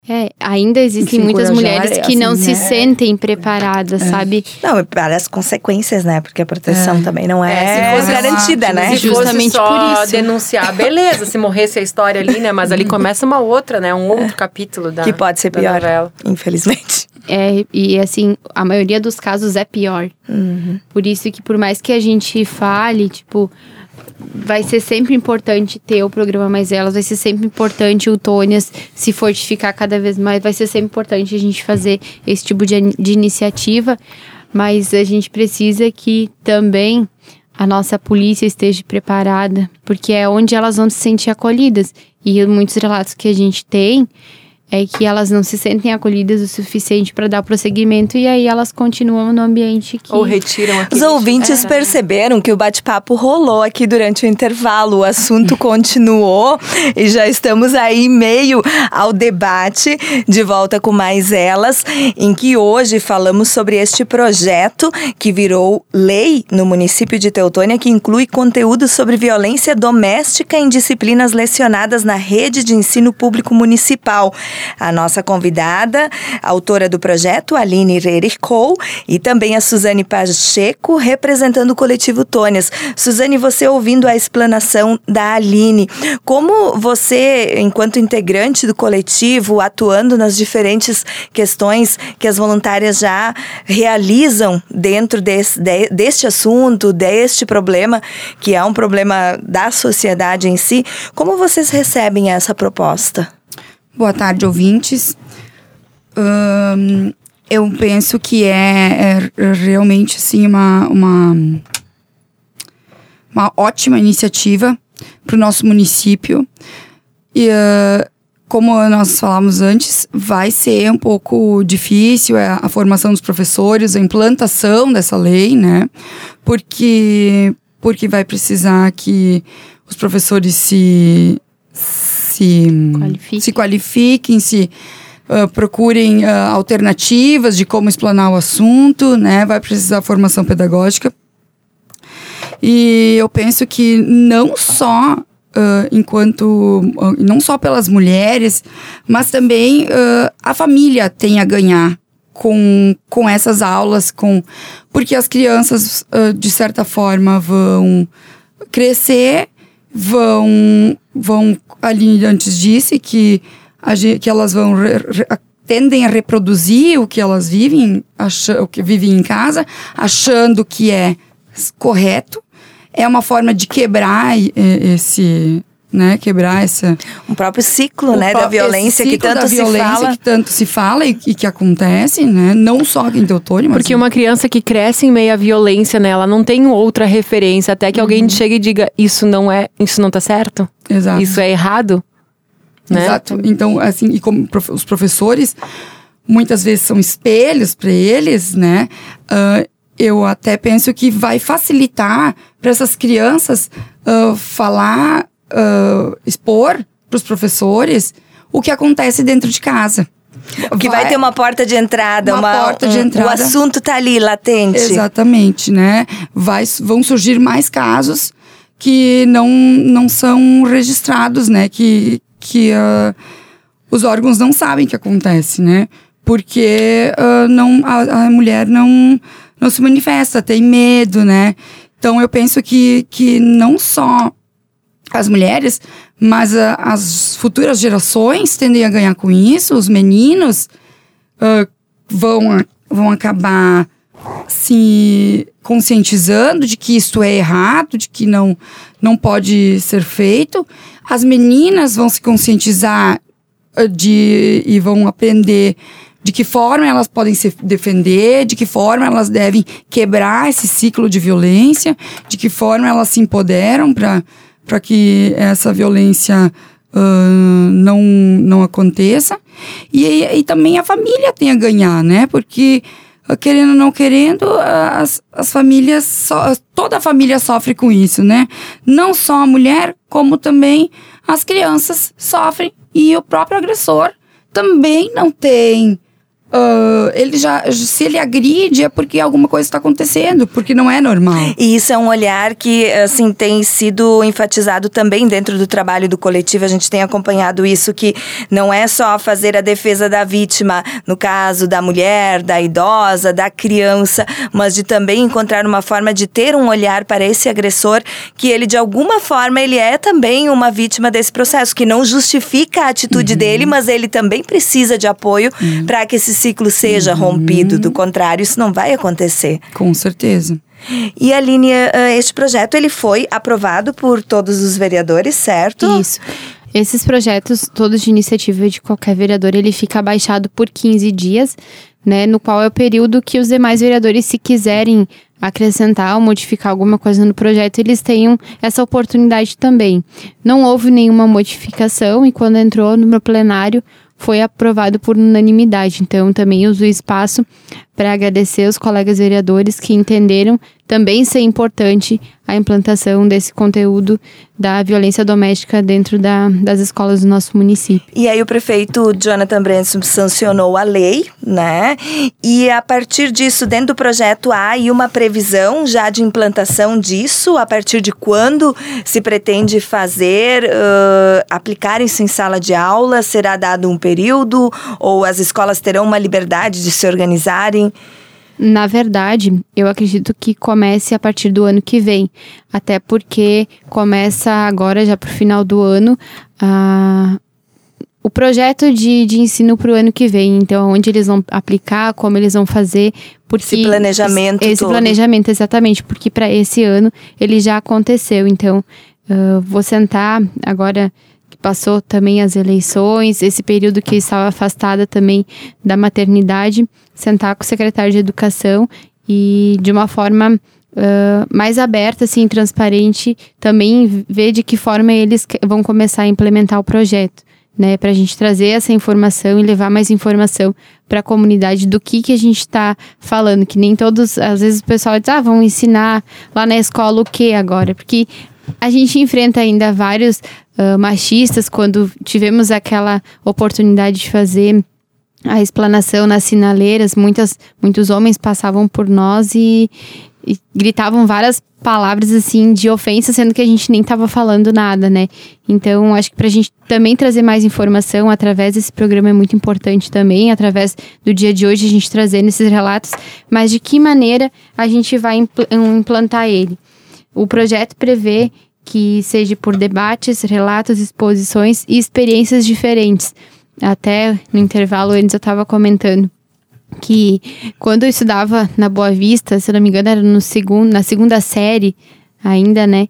Ainda existem muitas mulheres que não se sentem preparadas, sabe? Não, para as consequências, né? Porque a proteção também não é garantida, né? Se justamente fosse só por isso. Denunciar, beleza, se morresse a história ali, né? Mas ali começa uma outra, né? Um outro capítulo da que pode ser pior, novela. Infelizmente. E assim, a maioria dos casos é pior. Por isso que por mais que a gente fale, tipo... Vai ser sempre importante ter o programa Mais Elas, vai ser sempre importante o Tônias se fortificar cada vez mais, vai ser sempre importante a gente fazer esse tipo de iniciativa, mas a gente precisa que também a nossa polícia esteja preparada, porque é onde elas vão se sentir acolhidas. E muitos relatos que a gente tem é que elas não se sentem acolhidas o suficiente para dar prosseguimento e aí elas continuam no ambiente que... Ou retiram aqui. Os ouvintes perceberam que o bate-papo rolou aqui durante o intervalo, o assunto continuou e já estamos aí meio ao debate, de volta com Mais Elas, em que hoje falamos sobre este projeto que virou lei no município de Teutônia, que inclui conteúdo sobre violência doméstica em disciplinas lecionadas na rede de ensino público municipal. A nossa convidada, autora do projeto, Aline Rericou, e também a Suzane Pacheco, representando o coletivo Tônias. Suzane, você ouvindo a explanação da Aline, como você, enquanto integrante do coletivo, atuando nas diferentes questões que as voluntárias já realizam dentro deste assunto, deste problema, que é um problema da sociedade em si, como vocês recebem essa proposta? Boa tarde, ouvintes. Eu penso que é realmente assim, uma ótima iniciativa para o nosso município. E, como nós falamos antes, vai ser um pouco difícil a formação dos professores, a implantação dessa lei, né? Porque vai precisar que os professores se qualifiquem, procurem alternativas de como explanar o assunto, né? Vai precisar formação pedagógica. E eu penso que não só não só pelas mulheres, mas também a família tem a ganhar com essas aulas, porque as crianças, de certa forma, vão crescer, vão a Aline antes disse que elas vão tendem a reproduzir o que elas vivem, o que vivem em casa, achando que é correto. É uma forma de quebrar um próprio ciclo, né, da violência que tanto se fala e que acontece, né, não só aqui em Teutônia, mas... Porque uma criança que cresce em meio à violência, né, ela não tem outra referência, até que alguém chegue e diga, isso não tá certo, exato, isso é errado, né? Exato, então, assim, e como os professores muitas vezes são espelhos para eles, né, eu até penso que vai facilitar para essas crianças expor para os professores o que acontece dentro de casa. Que vai ter uma porta de entrada, o assunto está ali, latente. Exatamente, né? Vão surgir mais casos que não são registrados, né? Que os órgãos não sabem que acontece, né? Porque a mulher não se manifesta, tem medo, né? Então eu penso que não só as mulheres, mas as futuras gerações tendem a ganhar com isso. Os meninos vão acabar se conscientizando de que isto é errado, de que não pode ser feito. As meninas vão se conscientizar e vão aprender de que forma elas podem se defender, de que forma elas devem quebrar esse ciclo de violência, de que forma elas se empoderam para que essa violência não aconteça. E também a família tem a ganhar, né? Porque, querendo ou não querendo, as famílias, toda a família sofre com isso, né? Não só a mulher, como também as crianças sofrem. E o próprio agressor também não tem se ele agride é porque alguma coisa está acontecendo, porque não é normal. E isso é um olhar que, assim, tem sido enfatizado também dentro do trabalho do coletivo. A gente tem acompanhado isso, que não é só fazer a defesa da vítima, no caso da mulher, da idosa, da criança, mas de também encontrar uma forma de ter um olhar para esse agressor, que ele, de alguma forma, ele é também uma vítima desse processo, que não justifica a atitude dele, mas ele também precisa de apoio para que esse ciclo seja rompido. Do contrário, isso não vai acontecer. Com certeza. E, Aline, este projeto ele foi aprovado por todos os vereadores, certo? Isso. Esses projetos, todos de iniciativa de qualquer vereador, ele fica abaixado por 15 dias, né? No qual é o período que os demais vereadores, se quiserem acrescentar ou modificar alguma coisa no projeto, eles tenham essa oportunidade também. Não houve nenhuma modificação e quando entrou no meu plenário, foi aprovado por unanimidade. Então, também uso o espaço para agradecer os colegas vereadores que entenderam também ser importante a implantação desse conteúdo da violência doméstica dentro das escolas do nosso município. E aí o prefeito Jonathan Branson sancionou a lei, né? E a partir disso, dentro do projeto, há aí uma previsão já de implantação disso? A partir de quando se pretende fazer, aplicar isso em sala de aula? Será dado um período? Ou as escolas terão uma liberdade de se organizarem? Na verdade, eu acredito que comece a partir do ano que vem. Até porque começa agora, já pro final do ano, o projeto de ensino pro ano que vem. Então, onde eles vão aplicar, como eles vão fazer. Porque esse planejamento esse todo. Planejamento, exatamente. Porque para esse ano, ele já aconteceu. Então, vou sentar agora... Passou também as eleições, esse período que eu estava afastada também da maternidade, sentar com o secretário de Educação e de uma forma mais aberta, assim, transparente, também ver de que forma eles vão começar a implementar o projeto, né? Para a gente trazer essa informação e levar mais informação para a comunidade do que a gente está falando, que nem todos, às vezes o pessoal diz, vão ensinar lá na escola o que agora? Porque a gente enfrenta ainda vários machistas. Quando tivemos aquela oportunidade de fazer a explanação nas sinaleiras, muitos homens passavam por nós e gritavam várias palavras assim de ofensa, sendo que a gente nem estava falando nada, né? Então, acho que pra gente também trazer mais informação através desse programa é muito importante também, através do dia de hoje a gente trazendo esses relatos, mas de que maneira a gente vai implantar ele. O projeto prevê que seja por debates, relatos, exposições e experiências diferentes. Até no intervalo antes eu estava comentando que quando eu estudava na Boa Vista, se não me engano era na segunda série ainda, né?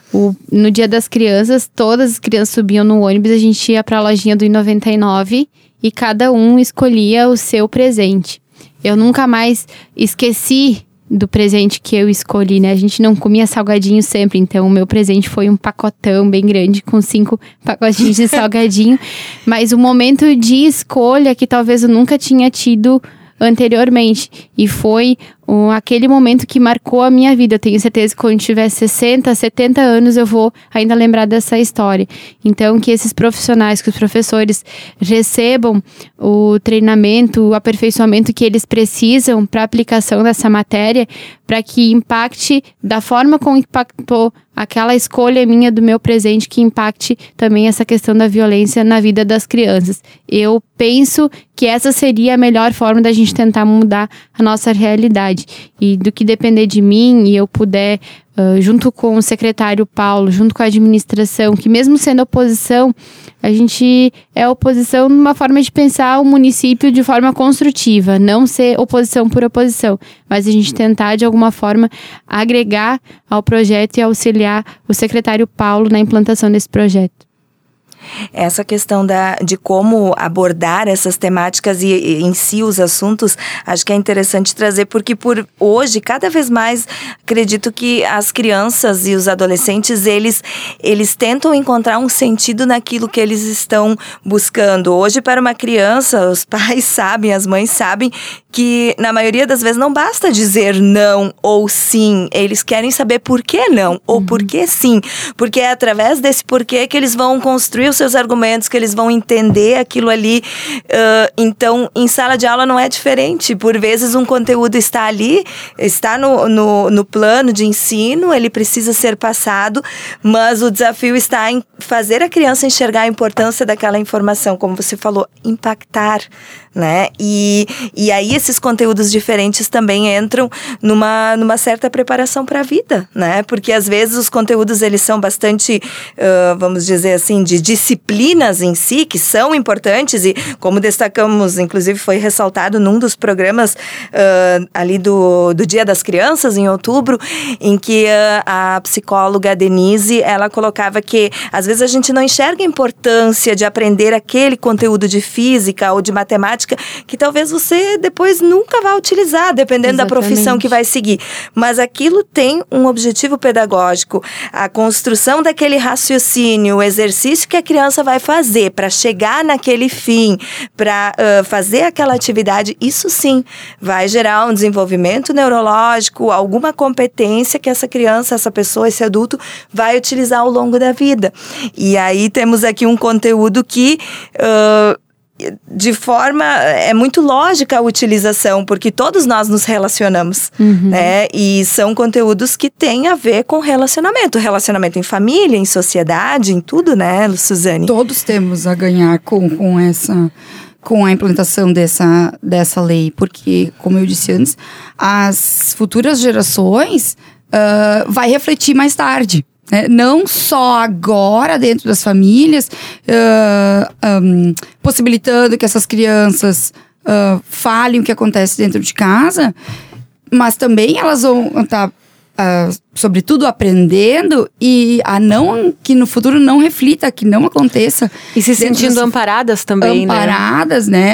No Dia das Crianças, todas as crianças subiam no ônibus, a gente ia para a lojinha do I99 e cada um escolhia o seu presente. Eu nunca mais esqueci do presente que eu escolhi, né? A gente não comia salgadinho sempre, então o meu presente foi um pacotão bem grande com 5 pacotinhos de salgadinho, mas o momento de escolha que talvez eu nunca tinha tido anteriormente, e foi aquele momento que marcou a minha vida. Eu tenho certeza que quando tiver 60, 70 anos eu vou ainda lembrar dessa história. Então, que esses profissionais, que os professores recebam o treinamento, o aperfeiçoamento que eles precisam para a aplicação dessa matéria, para que impacte da forma como impactou aquela escolha minha do meu presente, que impacte também essa questão da violência na vida das crianças. Eu penso que essa seria a melhor forma da gente tentar mudar a nossa realidade. E do que depender de mim e eu puder, junto com o secretário Paulo, junto com a administração, que mesmo sendo oposição, a gente é oposição numa forma de pensar o município de forma construtiva, não ser oposição por oposição, mas a gente tentar de alguma forma agregar ao projeto e auxiliar o secretário Paulo na implantação desse projeto. Essa questão de como abordar essas temáticas e em si os assuntos, acho que é interessante trazer, porque por hoje, cada vez mais, acredito que as crianças e os adolescentes, eles tentam encontrar um sentido naquilo que eles estão buscando. Hoje, para uma criança, os pais sabem, as mães sabem que, na maioria das vezes, não basta dizer não ou sim. Eles querem saber por que não ou por que sim. Porque é através desse porquê que eles vão construir construir os seus argumentos, que eles vão entender aquilo ali. Então, em sala de aula não é diferente. Por vezes um conteúdo está ali, está no plano de ensino, ele precisa ser passado, mas o desafio está em fazer a criança enxergar a importância daquela informação, como você falou, impactar, né? E aí esses conteúdos diferentes também entram numa certa preparação para a vida, né? Porque às vezes os conteúdos eles são bastante, vamos dizer assim, de disciplinas em si, que são importantes e como destacamos, inclusive foi ressaltado num dos programas ali do Dia das Crianças, em outubro, em que a psicóloga Denise, ela colocava que às vezes a gente não enxerga a importância de aprender aquele conteúdo de física ou de matemática que talvez você depois nunca vá utilizar, dependendo da profissão que vai seguir. Mas aquilo tem um objetivo pedagógico. A construção daquele raciocínio, o exercício que a criança vai fazer para chegar naquele fim, para fazer aquela atividade, isso sim vai gerar um desenvolvimento neurológico, alguma competência que essa criança, essa pessoa, esse adulto vai utilizar ao longo da vida. E aí temos aqui um conteúdo que de forma, é muito lógica a utilização, porque todos nós nos relacionamos, né? E são conteúdos que têm a ver com relacionamento em família, em sociedade, em tudo, né, Suzane? Todos temos a ganhar com a implementação dessa lei, porque, como eu disse antes, as futuras gerações vai refletir mais tarde. Não só agora dentro das famílias, possibilitando que essas crianças falem o que acontece dentro de casa, mas também elas vão estar, sobretudo, aprendendo e que no futuro não reflita, que não aconteça. E se sentindo amparadas também, amparadas, né?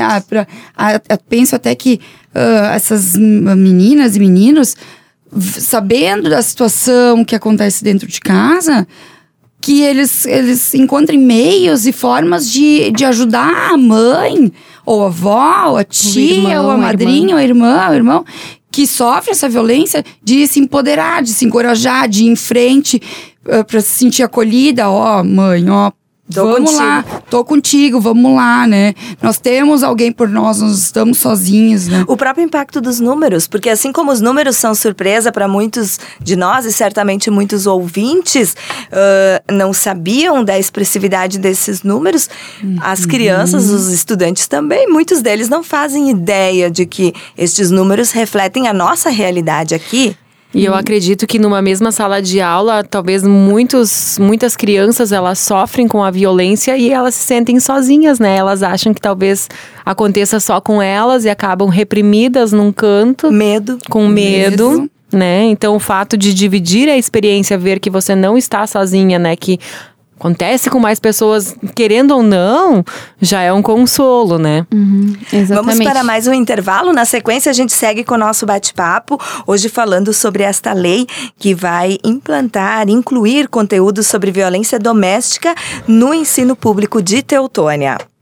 Penso até que essas meninas e meninos, sabendo da situação que acontece dentro de casa, que eles encontrem meios e formas de ajudar a mãe, ou a avó, ou a tia, ou a madrinha, ou a irmã, ou o irmão, que sofre essa violência, de se empoderar, de se encorajar, de ir em frente, para se sentir acolhida. Mãe, vamos lá, tô contigo, vamos lá, né? Nós temos alguém por nós estamos sozinhos, né? O próprio impacto dos números, porque assim como os números são surpresa para muitos de nós e certamente muitos ouvintes não sabiam da expressividade desses números, as crianças, os estudantes também, muitos deles não fazem ideia de que estes números refletem a nossa realidade aqui. E eu acredito que numa mesma sala de aula, talvez muitas crianças, elas sofrem com a violência e elas se sentem sozinhas, né? Elas acham que talvez aconteça só com elas e acabam reprimidas num canto. Com medo, né? Então o fato de dividir a experiência, ver que você não está sozinha, né? Que acontece com mais pessoas, querendo ou não, já é um consolo, né? Exatamente. Vamos para mais um intervalo. Na sequência, a gente segue com o nosso bate-papo. Hoje falando sobre esta lei que vai incluir conteúdos sobre violência doméstica no ensino público de Teutônia.